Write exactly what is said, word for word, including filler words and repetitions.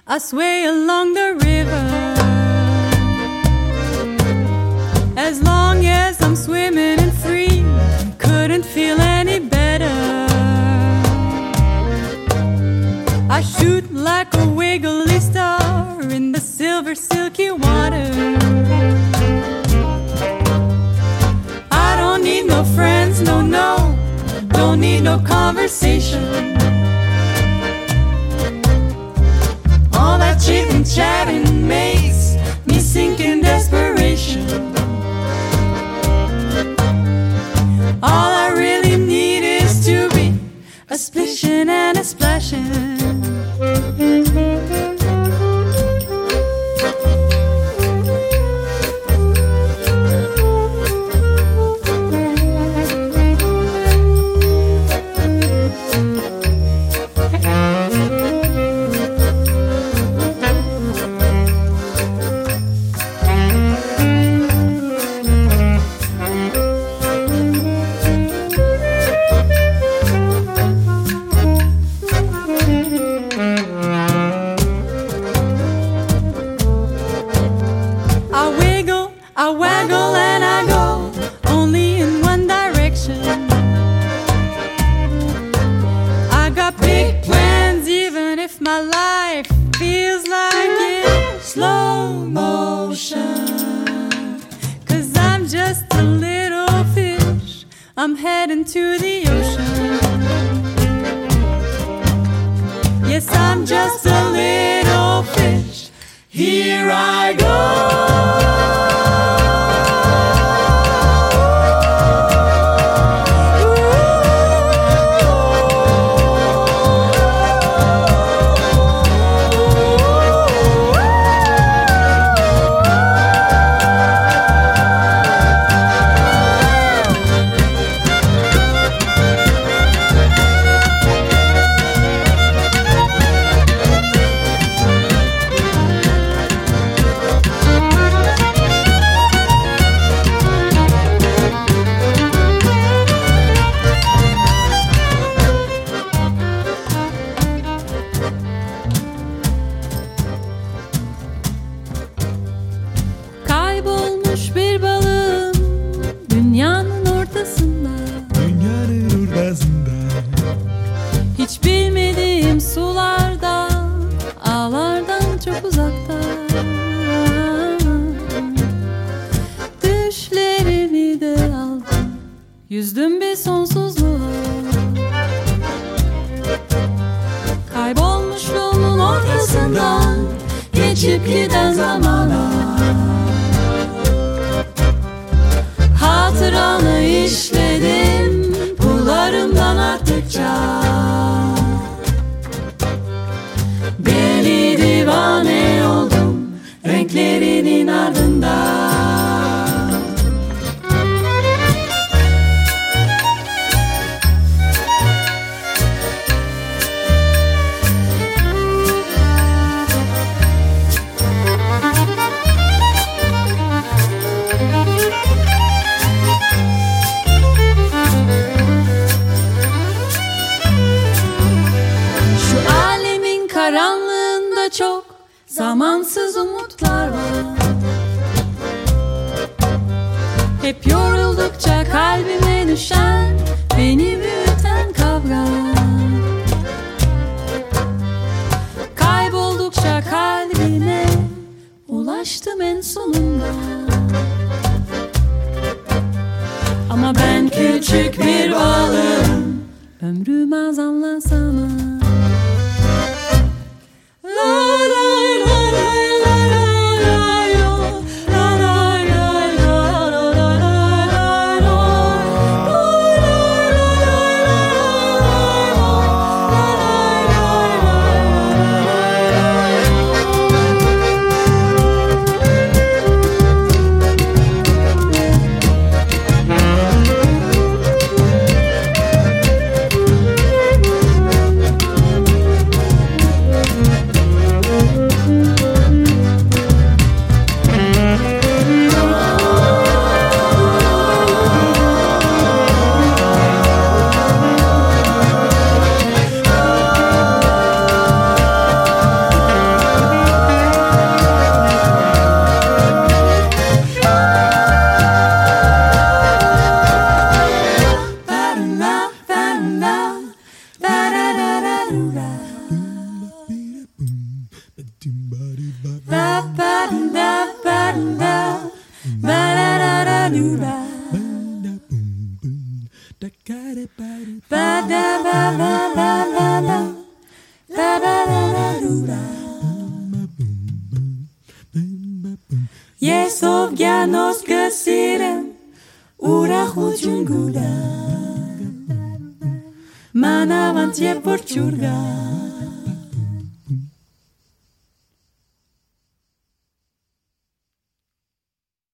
I sway along the river. As long as I'm swimming and free, couldn't feel any better. I shoot like a wiggly star in the silver silky water. I don't need no friends, no, no, don't need no conversation. All that chittin' chatting makes me sink in desperation. All I really need is to be a splishin' and a splashin'. I'm heading to the ocean. Yes, I'm just a little fish. Here I go. Yüzdüm bir sonsuzluğa. Kaybolmuş yolun ortasından geçip giden zamana. Hatıranı işledim pullarımdan arttıkça. Deli divane oldum renklerinin ardından. Çok zamansız umutlar var. Hep yoruldukça kalbime düşen, beni büyüten kavga. Kayboldukça kalbine ulaştım en sonunda. Ama ben küçük bir balığım, ömrüm az anlasana. Ba da ba ba ba ba ba. Ba ba da da do da. Jesovgianos gesiren ura hujunguda. Manavantie porciurga.